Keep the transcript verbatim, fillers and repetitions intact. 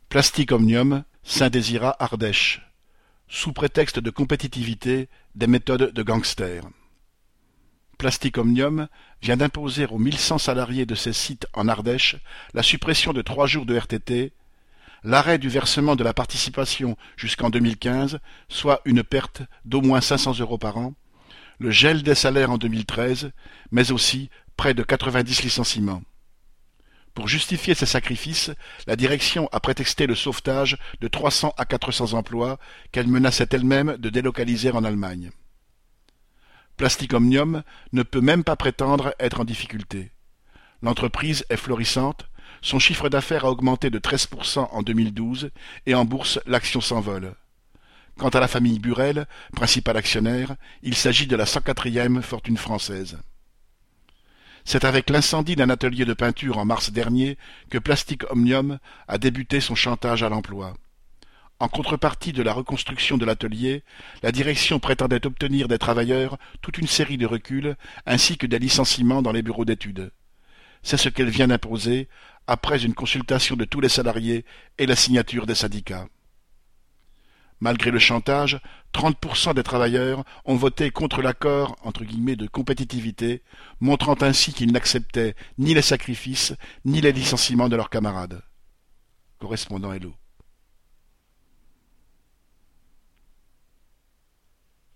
Plastic Omnium, Saint-Désirat, Ardèche. Sous prétexte de compétitivité, des méthodes de gangsters. Plastic Omnium vient d'imposer aux mille cent salariés de ses sites en Ardèche la suppression de trois jours de R T T, l'arrêt du versement de la participation jusqu'en deux mille quinze, soit une perte d'au moins cinq cents euros par an, le gel des salaires en deux mille treize, mais aussi près de quatre-vingt-dix licenciements. Pour justifier ces sacrifices, la direction a prétexté le sauvetage de trois cents à quatre cents emplois qu'elle menaçait elle-même de délocaliser en Allemagne. Plastic Omnium ne peut même pas prétendre être en difficulté. L'entreprise est florissante, son chiffre d'affaires a augmenté de treize pour cent en deux mille douze et en bourse l'action s'envole. Quant à la famille Burel, principal actionnaire, il s'agit de la cent quatrième fortune française. C'est avec l'incendie d'un atelier de peinture en mars dernier que Plastic Omnium a débuté son chantage à l'emploi. En contrepartie de la reconstruction de l'atelier, la direction prétendait obtenir des travailleurs toute une série de reculs ainsi que des licenciements dans les bureaux d'études. C'est ce qu'elle vient d'imposer après une consultation de tous les salariés et la signature des syndicats. Malgré le chantage, trente pour cent des travailleurs ont voté contre l'accord entre guillemets de compétitivité, montrant ainsi qu'ils n'acceptaient ni les sacrifices ni les licenciements de leurs camarades. Correspondant Hello.